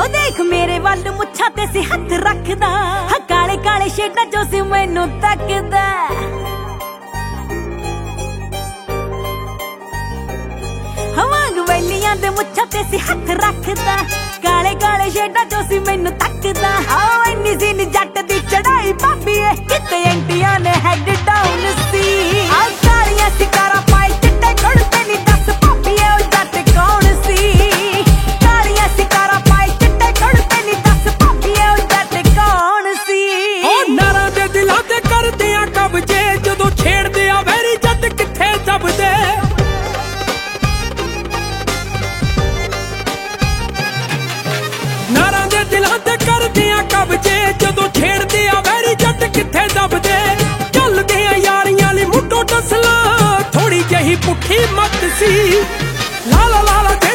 देख मेरे वाल मुच्छां ते सी हथ रखदा, काले काले शेडां चों सी मैनू तकदा। वांग वैलियां दे मुच्छां ते सी हथ रखदा, काले काले शेडां चों सी मैनू तकदा। इन्नी सी नी जट दी चढ़ाई भाबीए, किते एंटियां ने हैड डाउन सी। कालियां सिकारा पाए चिट्टे कुड़ते नी, दस भाबीए ओ जट कौन सी। कालियां सिकारा पाए चिट्टे कुड़ते नी, दस भाबीए ओ जट कौन सी। नारां दे दिलां ते करदे आ कब्जे, जदों छेड़दे आ वैरी जट कित्थे दबदे। नारां दे दिलां ते करदे आ कब्जे, जदों छेड़दे आ वैरी जट कित्थे दबदे। चलदे आ यारियां ली मुंडों टसला, थोड़ी जही पुट्ठी मत सी। लाला लाला